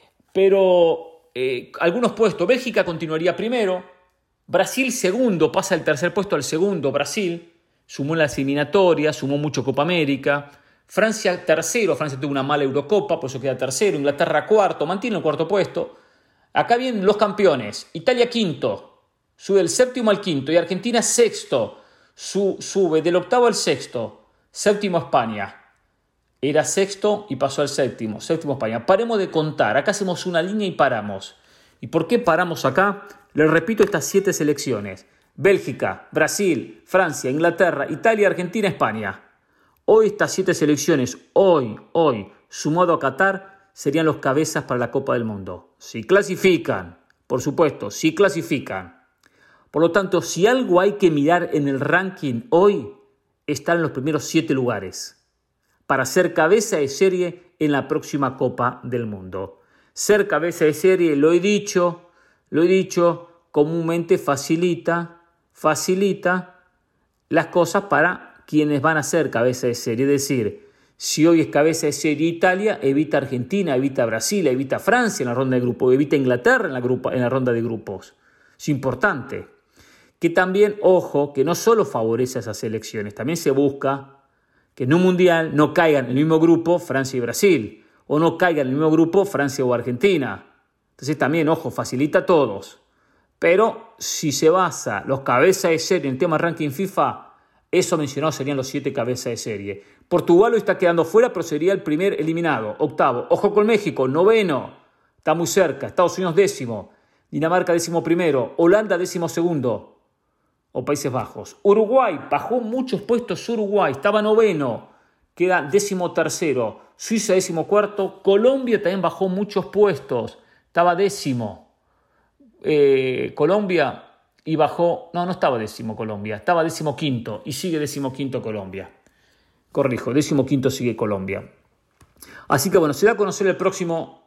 Pero algunos puestos, Bélgica continuaría primero, Brasil segundo, pasa del 3er puesto al 2º, Brasil, sumó en las eliminatorias, sumó mucho Copa América. Francia tercero, Francia tuvo una mala Eurocopa, por eso queda tercero. Inglaterra cuarto, mantiene el 4º puesto. Acá vienen los campeones. Italia quinto, sube del 7º al 5º. Y Argentina sexto, sube del 8º al 6º. 7º España. Era 6º y pasó al 7º. 7º España. Paremos de contar. Acá hacemos una línea y paramos. ¿Y por qué paramos acá? Les repito estas 7 selecciones. Bélgica, Brasil, Francia, Inglaterra, Italia, Argentina, España. Hoy estas 7 selecciones, hoy, sumado a Qatar, serían los cabezas para la Copa del Mundo. Si clasifican, por supuesto, si clasifican. Por lo tanto, si algo hay que mirar en el ranking hoy, están en los primeros 7 lugares para ser cabeza de serie en la próxima Copa del Mundo. Ser cabeza de serie, lo he dicho, comúnmente facilita las cosas para quienes van a ser cabeza de serie. Es decir, si hoy es cabeza de serie Italia, evita Argentina, evita Brasil, evita Francia en la ronda de grupos, evita Inglaterra en la ronda de grupos. Es importante. Que también, ojo, que no solo favorece a esas selecciones, también se busca que en un mundial no caigan en el mismo grupo Francia y Brasil, o no caigan en el mismo grupo Francia o Argentina. Entonces también, ojo, facilita a todos. Pero si se basa los cabezas de serie en el tema ranking FIFA, eso mencionado serían los 7 cabezas de serie. Portugal hoy está quedando fuera, pero sería el primer eliminado, 8º. Ojo con México, 9º, está muy cerca. Estados Unidos 10º, Dinamarca 11º, Holanda 12º, o Países Bajos. Uruguay, bajó muchos puestos Uruguay, estaba 9º, queda 13º. Suiza 14º, Colombia también bajó muchos puestos, estaba 10º. Colombia y bajó, no estaba 10º Colombia, estaba 15º y sigue 15º Colombia. Corrijo, 15º sigue Colombia. Así que bueno, se da a conocer el próximo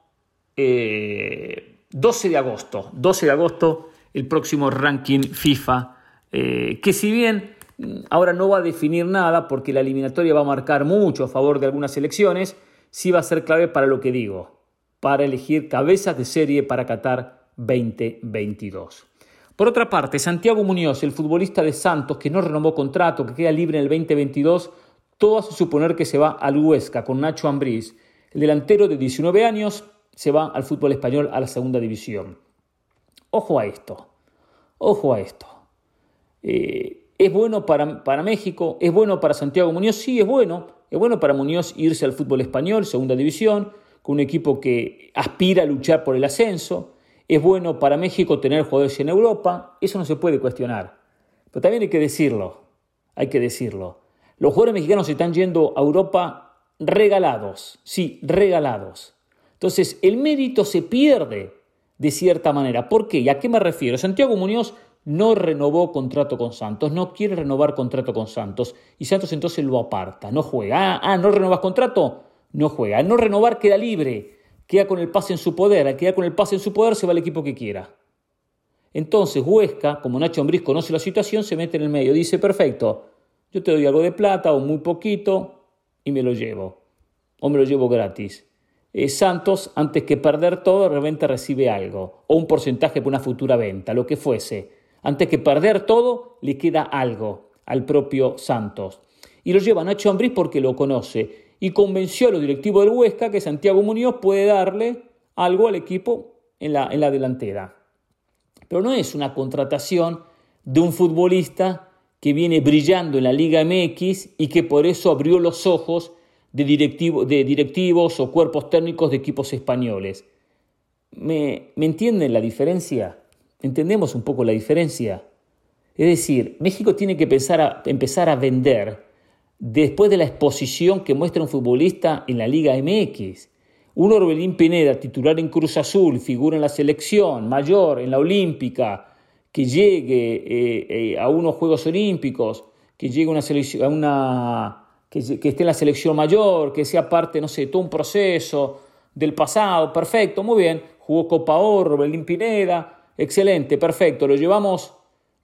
12 de agosto, el próximo ranking FIFA, que si bien ahora no va a definir nada porque la eliminatoria va a marcar mucho a favor de algunas selecciones, sí va a ser clave para lo que digo, para elegir cabezas de serie para Qatar 2022. Por otra parte, Santiago Muñoz, el futbolista de Santos que no renovó contrato, que queda libre en el 2022, todo hace suponer que se va al Huesca con Nacho Ambriz. El delantero de 19 años se va al fútbol español, a la segunda división. Ojo a esto. ¿Es bueno para México? ¿Es bueno para Santiago Muñoz? Sí, es bueno. Es bueno para Muñoz irse al fútbol español, segunda división, con un equipo que aspira a luchar por el ascenso. Es bueno para México tener jugadores en Europa. Eso no se puede cuestionar. Pero también hay que decirlo. Los jugadores mexicanos se están yendo a Europa regalados. Sí, regalados. Entonces, el mérito se pierde de cierta manera. ¿Por qué? ¿Y a qué me refiero? Santiago Muñoz no renovó contrato con Santos, no quiere renovar contrato con Santos, y Santos entonces lo aparta, no juega. ¿No renovas contrato? No juega. Al no renovar queda libre, queda con el pase en su poder. Al quedar con el pase en su poder se va al equipo que quiera. Entonces Huesca, como Nacho Ambriz conoce la situación, se mete en el medio, dice, perfecto, yo te doy algo de plata o muy poquito y me lo llevo, o me lo llevo gratis. Santos, antes que perder todo, de repente recibe algo, o un porcentaje por una futura venta, lo que fuese. Antes que perder todo, le queda algo al propio Santos. Y lo lleva Nacho Ambriz porque lo conoce y convenció a los directivos del Huesca que Santiago Muñoz puede darle algo al equipo en la delantera. Pero no es una contratación de un futbolista que viene brillando en la Liga MX y que por eso abrió los ojos de directivos o cuerpos técnicos de equipos españoles. ¿Me entienden la diferencia? ¿Entendemos un poco la diferencia? Es decir, México tiene que empezar a vender después de la exposición que muestra un futbolista en la Liga MX. Un Orbelín Pineda, titular en Cruz Azul, figura en la selección mayor, en la olímpica, que llegue a unos Juegos Olímpicos, que llegue a una selección, que esté en la selección mayor, que sea parte, no sé, todo un proceso del pasado, perfecto, muy bien, jugó Copa Oro, Orbelín Pineda, excelente, perfecto, lo llevamos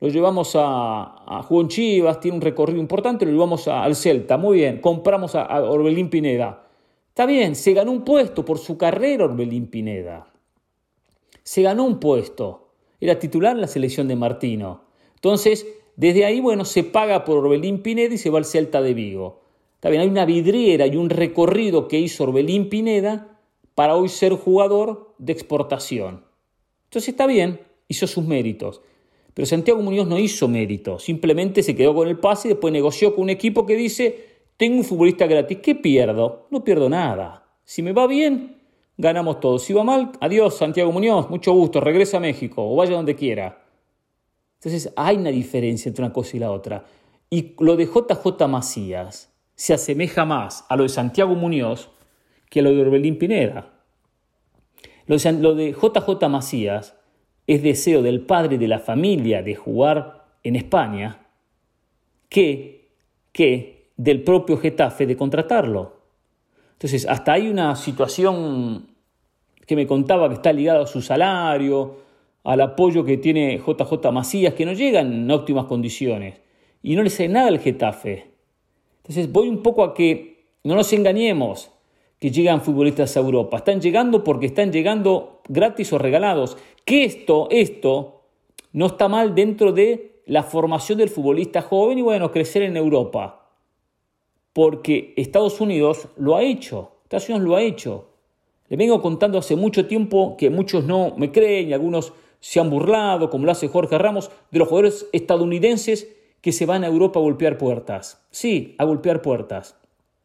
a jugó en Chivas, tiene un recorrido importante, lo llevamos al Celta, muy bien, compramos a Orbelín Pineda. Está bien, se ganó un puesto por su carrera Orbelín Pineda. Se ganó un puesto. Era titular en la selección de Martino. Entonces, desde ahí, se paga por Orbelín Pineda y se va al Celta de Vigo. Está bien, hay una vidriera y un recorrido que hizo Orbelín Pineda para hoy ser jugador de exportación. Entonces está bien, hizo sus méritos. Pero Santiago Muñoz no hizo méritos. Simplemente se quedó con el pase y después negoció con un equipo que dice: tengo un futbolista gratis, ¿qué pierdo? No pierdo nada. Si me va bien, ganamos todos. Si va mal, adiós Santiago Muñoz, mucho gusto, regresa a México o vaya donde quiera. Entonces hay una diferencia entre una cosa y la otra. Y lo de JJ Macías se asemeja más a lo de Santiago Muñoz que a lo de Orbelín Pineda. Lo de JJ Macías es deseo del padre y de la familia de jugar en España que del propio Getafe de contratarlo. Entonces, hasta hay una situación que me contaba que está ligada a su salario, al apoyo que tiene JJ Macías, que no llegan en óptimas condiciones y no le sale nada al Getafe. Entonces, voy un poco a que no nos engañemos que llegan futbolistas a Europa. Están llegando porque están llegando gratis o regalados. Que esto no está mal dentro de la formación del futbolista joven y crecer en Europa. Porque Estados Unidos lo ha hecho. Le vengo contando hace mucho tiempo que muchos no me creen y algunos se han burlado, como lo hace Jorge Ramos, de los jugadores estadounidenses que se van a Europa a golpear puertas. Sí, a golpear puertas.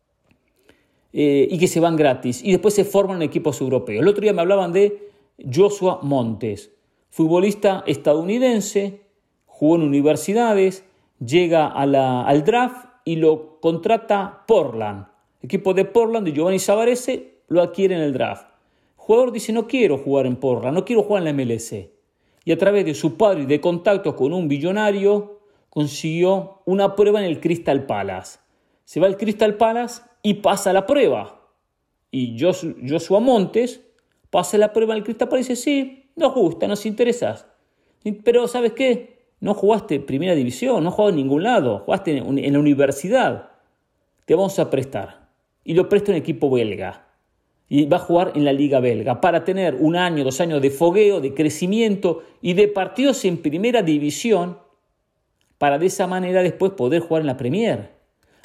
Y que se van gratis. Y después se forman en equipos europeos. El otro día me hablaban de Joshua Montes, futbolista estadounidense, jugó en universidades, llega al draft y lo contrata Portland. El equipo de Portland, de Giovanni Savarese, lo adquiere en el draft. El jugador dice: no quiero jugar en Portland, no quiero jugar en la MLS. Y a través de su padre y de contactos con un billonario, consiguió una prueba en el Crystal Palace. Se va al Crystal Palace y pasa la prueba. Y Joshua Montes pasa la prueba en el Crystal Palace y dice: sí, nos gusta, nos interesas. Pero ¿sabes qué? No jugaste primera división, no jugaste en ningún lado, jugaste en la universidad. Te vamos a prestar. Y lo presta un equipo belga. Y va a jugar en la liga belga para tener 1 año, 2 años de fogueo, de crecimiento y de partidos en primera división para de esa manera después poder jugar en la Premier.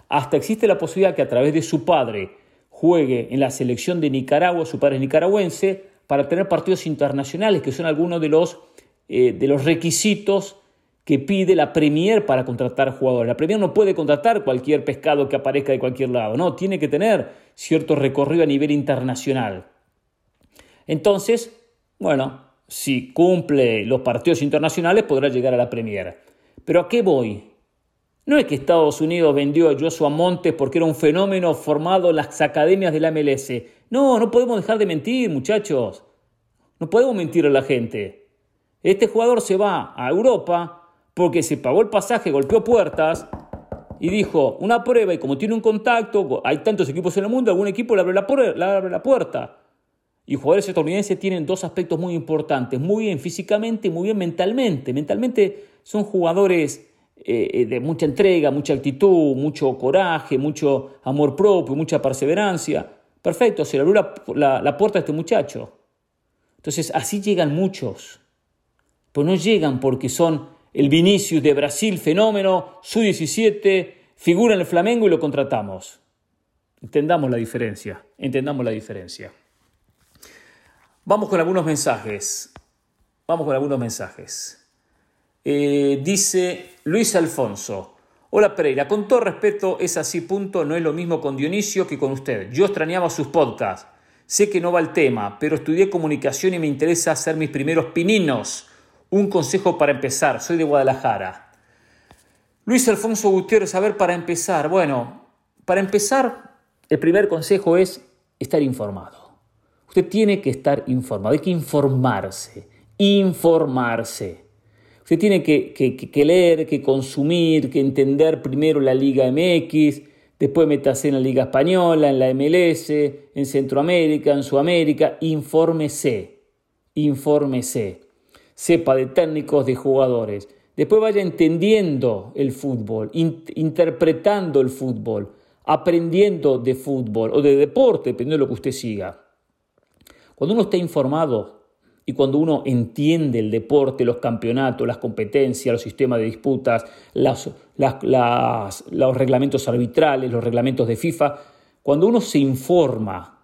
Hasta existe la posibilidad que a través de su padre juegue en la selección de Nicaragua, su padre es nicaragüense, para tener partidos internacionales, que son algunos de los requisitos que pide la Premier para contratar jugadores. La Premier no puede contratar cualquier pescado que aparezca de cualquier lado, no, tiene que tener cierto recorrido a nivel internacional. Entonces, bueno, si cumple los partidos internacionales podrá llegar a la Premier. ¿Pero a qué voy? No es que Estados Unidos vendió a Joshua Montes porque era un fenómeno formado en las academias de la MLS. No podemos dejar de mentir, muchachos. No podemos mentir a la gente. Este jugador se va a Europa porque se pagó el pasaje, golpeó puertas y dijo una prueba, y como tiene un contacto, hay tantos equipos en el mundo, algún equipo le abre la puerta. Y jugadores estadounidenses tienen dos aspectos muy importantes, muy bien físicamente y muy bien mentalmente. Mentalmente son jugadores de mucha entrega, mucha actitud, mucho coraje, mucho amor propio, mucha perseverancia. Perfecto, se le abrió la puerta a este muchacho. Entonces así llegan muchos. Pues no llegan porque son el Vinicius de Brasil, fenómeno, sub-17, figura en el Flamengo y lo contratamos. Entendamos la diferencia. Vamos con algunos mensajes. Dice Luis Alfonso: hola Pereira, con todo respeto, es así punto, no es lo mismo con Dionisio que con usted. Yo extrañaba sus podcasts. Sé que no va el tema, pero estudié comunicación y me interesa hacer mis primeros pininos. Un consejo para empezar, soy de Guadalajara. Luis Alfonso Gutiérrez, a ver, para empezar. Bueno, para empezar, el primer consejo es estar informado. Usted tiene que estar informado, hay que informarse. Usted tiene que leer, que consumir, que entender primero la Liga MX, después métase en la Liga Española, en la MLS, en Centroamérica, en Sudamérica. Infórmese. Sepa de técnicos, de jugadores. Después vaya entendiendo el fútbol, interpretando el fútbol, aprendiendo de fútbol o de deporte, dependiendo de lo que usted siga. Cuando uno está informado y cuando uno entiende el deporte, los campeonatos, las competencias, los sistemas de disputas, los reglamentos arbitrales, los reglamentos de FIFA, cuando uno se informa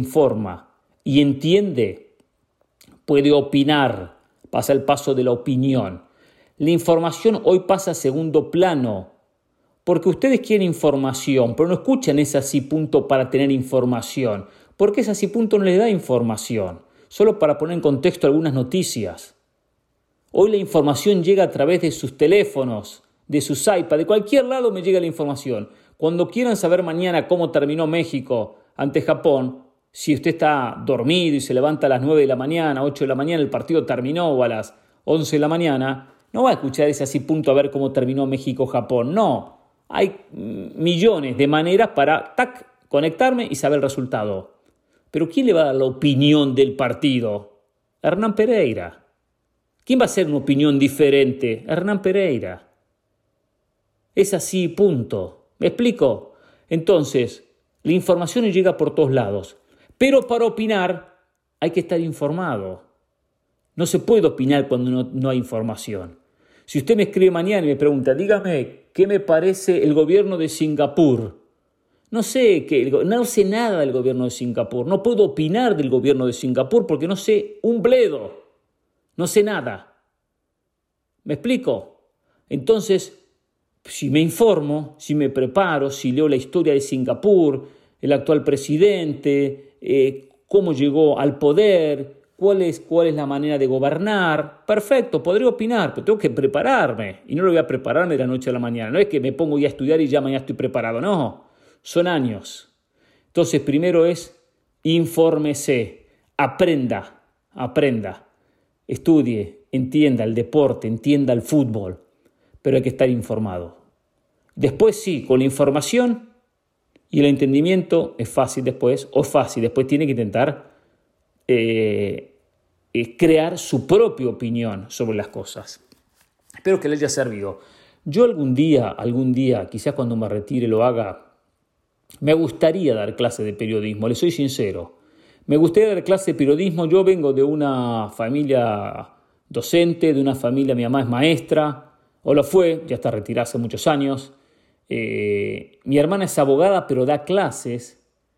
y entiende, puede opinar, pasa el paso de la opinión. La información hoy pasa a segundo plano, porque ustedes quieren información, pero no escuchan ese así punto para tener información, porque ese así punto no les da información, solo para poner en contexto algunas noticias. Hoy la información llega a través de sus teléfonos, de sus iPads, de cualquier lado me llega la información. Cuando quieran saber mañana cómo terminó México ante Japón, si usted está dormido y se levanta a las 9 de la mañana, 8 de la mañana, el partido terminó, o a las 11 de la mañana, no va a escuchar ese así punto a ver cómo terminó México-Japón. No, hay millones de maneras para conectarme y saber el resultado. Pero ¿quién le va a dar la opinión del partido? Hernán Pereira. ¿Quién va a hacer una opinión diferente? Hernán Pereira. Es así, punto. ¿Me explico? Entonces, la información llega por todos lados. Pero para opinar hay que estar informado. No se puede opinar cuando no hay información. Si usted me escribe mañana y me pregunta, dígame, ¿qué me parece el gobierno de Singapur? No sé nada del gobierno de Singapur. No puedo opinar del gobierno de Singapur porque no sé un bledo. No sé nada. ¿Me explico? Entonces, si me informo, si me preparo, si leo la historia de Singapur, el actual presidente, cómo llegó al poder, cuál es la manera de gobernar, perfecto, podré opinar, pero tengo que prepararme. Y no lo voy a prepararme de la noche a la mañana. No es que me pongo ya a estudiar y ya mañana estoy preparado, no. Son años. Entonces, primero es infórmese, aprenda, estudie, entienda el deporte, entienda el fútbol, pero hay que estar informado. Después sí, con la información y el entendimiento es fácil después, después tiene que intentar crear su propia opinión sobre las cosas. Espero que le haya servido. Yo algún día, quizás cuando me retire lo haga. Me gustaría dar clase de periodismo, le soy sincero. Me gustaría dar clase de periodismo. Yo vengo de una familia docente, de una familia, mi mamá es maestra, o lo fue, ya está retirada hace muchos años. Mi hermana es abogada, pero da clases.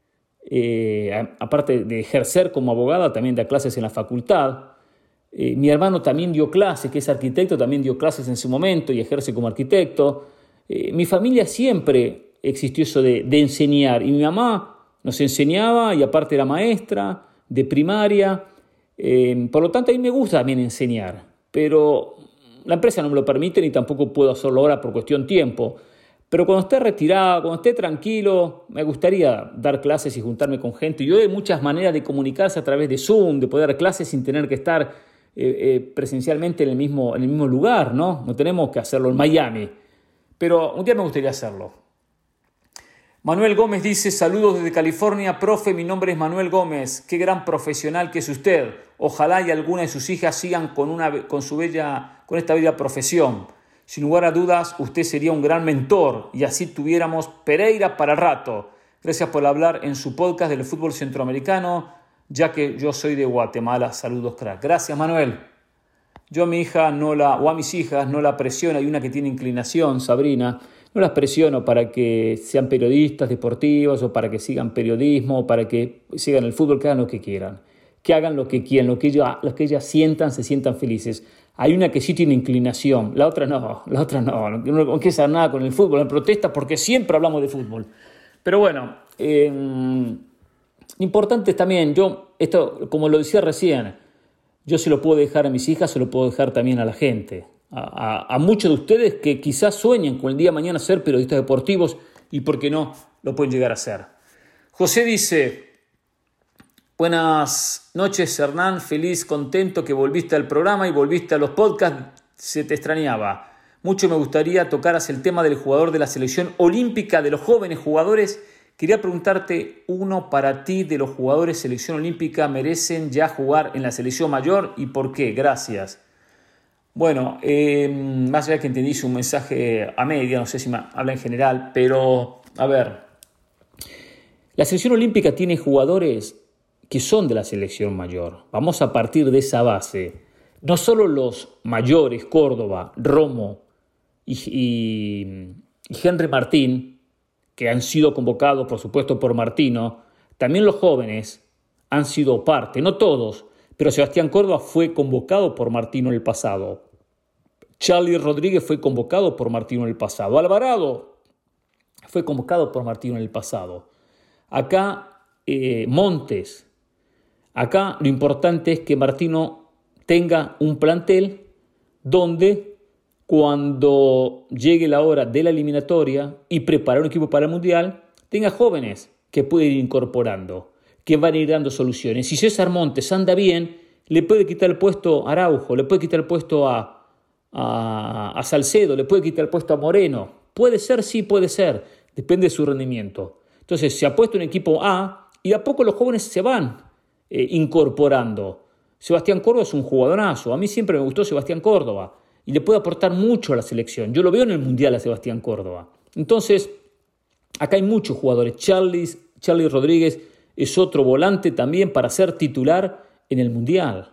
Aparte de ejercer como abogada, también da clases en la facultad. Mi hermano también dio clases, que es arquitecto, también dio clases en su momento y ejerce como arquitecto. Mi familia siempre existió eso de enseñar. Y mi mamá nos enseñaba y aparte era maestra de primaria. Por lo tanto, a mí me gusta también enseñar. Pero la empresa no me lo permite ni tampoco puedo hacerlo ahora por cuestión tiempo. Pero cuando esté retirado, cuando esté tranquilo, me gustaría dar clases y juntarme con gente. Y hoy hay muchas maneras de comunicarse a través de Zoom, de poder dar clases sin tener que estar presencialmente en el mismo lugar, ¿no? No tenemos que hacerlo en Miami. Pero un día me gustaría hacerlo. Manuel Gómez dice, saludos desde California, profe, mi nombre es Manuel Gómez, qué gran profesional que es usted. Ojalá y alguna de sus hijas sigan con esta bella profesión. Sin lugar a dudas, usted sería un gran mentor y así tuviéramos Pereira para rato. Gracias por hablar en su podcast del fútbol centroamericano, ya que yo soy de Guatemala. Saludos, crack. Gracias, Manuel. Yo a mi hija a mis hijas no la presiono. Hay una que tiene inclinación, Sabrina. No las presiono para que sean periodistas deportivos o para que sigan periodismo o para que sigan el fútbol, que hagan lo que quieran. Que hagan lo que quieran, lo que ellas se sientan felices. Hay una que sí tiene inclinación, la otra no quiere hacer nada con el fútbol, en protesta porque siempre hablamos de fútbol. Pero bueno, importante también, esto como lo decía recién, yo se lo puedo dejar a mis hijas, se lo puedo dejar también a la gente. A muchos de ustedes que quizás sueñan con el día de mañana ser periodistas deportivos y por qué no lo pueden llegar a ser. José dice, buenas noches Hernán, feliz, contento que volviste al programa y volviste a los podcasts, se te extrañaba. Mucho me gustaría tocaras el tema del jugador de la selección olímpica, de los jóvenes jugadores. Quería preguntarte, uno para ti de los jugadores de selección olímpica merecen ya jugar en la selección mayor y por qué, gracias. Bueno, más allá que entendí un mensaje a media, no sé si me habla en general, pero a ver, la selección olímpica tiene jugadores que son de la selección mayor. Vamos a partir de esa base. No solo los mayores, Córdoba, Romo y Henry Martín, que han sido convocados, por supuesto, por Martino, también los jóvenes han sido parte, no todos, pero Sebastián Córdoba fue convocado por Martino en el pasado. Charlie Rodríguez fue convocado por Martino en el pasado. Alvarado fue convocado por Martino en el pasado. Acá Montes. Acá lo importante es que Martino tenga un plantel donde cuando llegue la hora de la eliminatoria y preparar un equipo para el Mundial, tenga jóvenes que pueden ir incorporando, que van a ir dando soluciones. Si César Montes anda bien, le puede quitar el puesto a Araujo, le puede quitar el puesto a Salcedo, le puede quitar el puesto a Moreno. Puede ser, sí, puede ser. Depende de su rendimiento. Entonces se ha puesto un equipo A y a poco los jóvenes se van incorporando. Sebastián Córdoba es un jugadorazo. A mí siempre me gustó Sebastián Córdoba y le puede aportar mucho a la selección. Yo lo veo en el Mundial a Sebastián Córdoba. Entonces, acá hay muchos jugadores. Charlie Rodríguez es otro volante también para ser titular en el Mundial.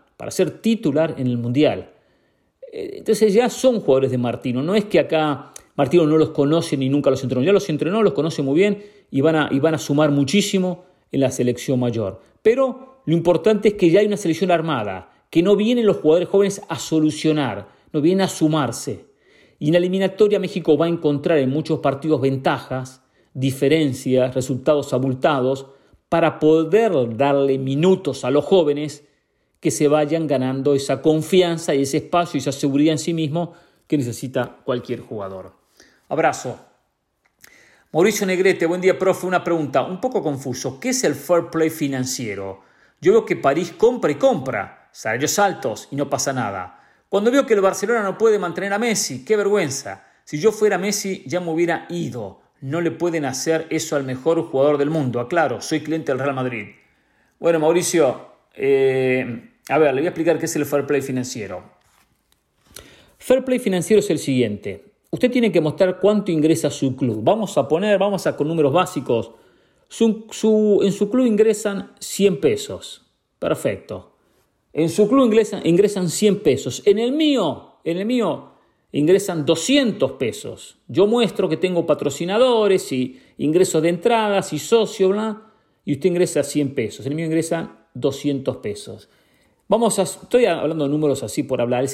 Entonces ya son jugadores de Martino. No es que acá Martino no los conoce ni nunca los entrenó. Ya los entrenó, los conoce muy bien y van a sumar muchísimo en la selección mayor. Pero lo importante es que ya hay una selección armada, que no vienen los jugadores jóvenes a solucionar, no vienen a sumarse. Y en la eliminatoria México va a encontrar en muchos partidos ventajas, diferencias, resultados abultados, para poder darle minutos a los jóvenes que se vayan ganando esa confianza y ese espacio y esa seguridad en sí mismo que necesita cualquier jugador. Abrazo. Mauricio Negrete, buen día, profe. Una pregunta un poco confuso. ¿Qué es el fair play financiero? Yo veo que París compra y compra, salarios altos y no pasa nada. Cuando veo que el Barcelona no puede mantener a Messi, qué vergüenza. Si yo fuera Messi ya me hubiera ido. No le pueden hacer eso al mejor jugador del mundo. Aclaro, soy cliente del Real Madrid. Bueno, Mauricio, a ver, le voy a explicar qué es el fair play financiero. Fair play financiero es el siguiente. Usted tiene que mostrar cuánto ingresa su club. Vamos a con números básicos. En su club ingresan 100 pesos. Perfecto. En su club ingresan 100 pesos. En el mío ingresan 200 pesos. Yo muestro que tengo patrocinadores y ingresos de entradas y socio, bla, y usted ingresa 100 pesos. El mío ingresa 200 pesos. Estoy hablando de números así por hablar. El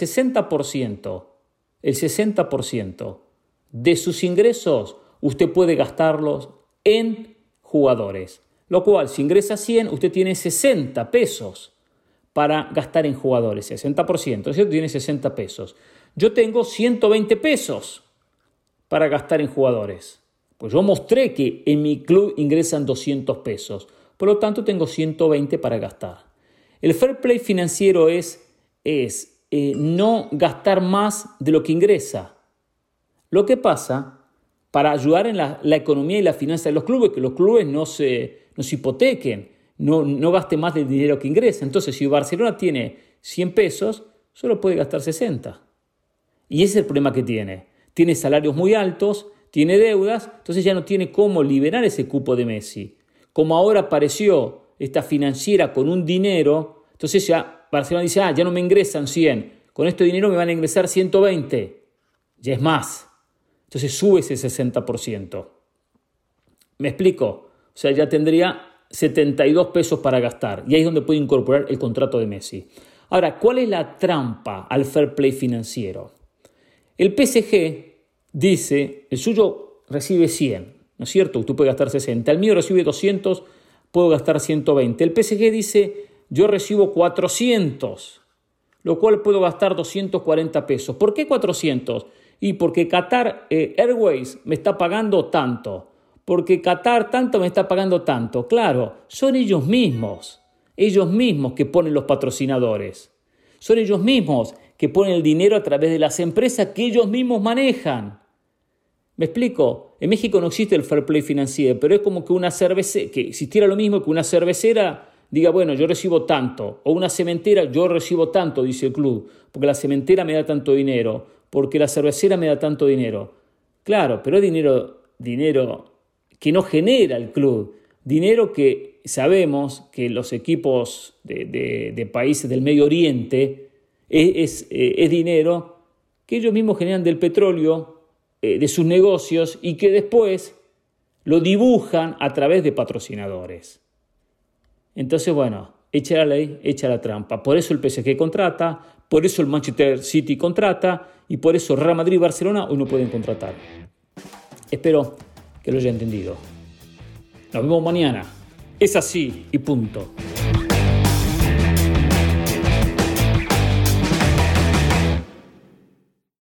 60% de sus ingresos usted puede gastarlos en jugadores. Lo cual, si ingresa 100, usted tiene 60 pesos para gastar en jugadores. 60%, ¿cierto? Tiene 60 pesos. Yo tengo 120 pesos para gastar en jugadores. Pues yo mostré que en mi club ingresan 200 pesos. Por lo tanto, tengo 120 para gastar. El fair play financiero es no gastar más de lo que ingresa. Lo que pasa, para ayudar en la economía y la finanza de los clubes, que los clubes no se hipotequen, no gaste más del dinero que ingresa. Entonces, si Barcelona tiene 100 pesos, solo puede gastar 60. Y ese es el problema que tiene. Tiene salarios muy altos, tiene deudas, entonces ya no tiene cómo liberar ese cupo de Messi. Como ahora apareció esta financiera con un dinero, entonces ya Barcelona dice, ya no me ingresan 100, con este dinero me van a ingresar 120. Ya es más. Entonces sube ese 60%. ¿Me explico? O sea, ya tendría 72 pesos para gastar. Y ahí es donde puede incorporar el contrato de Messi. Ahora, ¿cuál es la trampa al fair play financiero? El PSG dice, el suyo recibe 100, ¿no es cierto? Usted puede gastar 60. El mío recibe 200, puedo gastar 120. El PSG dice, yo recibo 400, lo cual puedo gastar 240 pesos. ¿Por qué 400? Y porque Qatar Airways me está pagando tanto. Porque Qatar tanto me está pagando tanto. Claro, son ellos mismos que ponen los patrocinadores. Son ellos mismos que ponen el dinero a través de las empresas que ellos mismos manejan. ¿Me explico? En México no existe el fair play financiero, pero es como que que existiera lo mismo que una cervecera diga, bueno, yo recibo tanto, o una cementera, yo recibo tanto, dice el club, porque la cementera me da tanto dinero, porque la cervecera me da tanto dinero. Claro, pero es dinero que no genera el club, dinero que sabemos que los equipos de países del Medio Oriente es dinero que ellos mismos generan del petróleo, de sus negocios, y que después lo dibujan a través de patrocinadores. Entonces, bueno, echa la ley, echa la trampa. Por eso el PSG contrata, por eso el Manchester City contrata, y por eso Real Madrid y Barcelona hoy no pueden contratar. Espero que lo haya entendido. Nos vemos mañana. Es así y punto.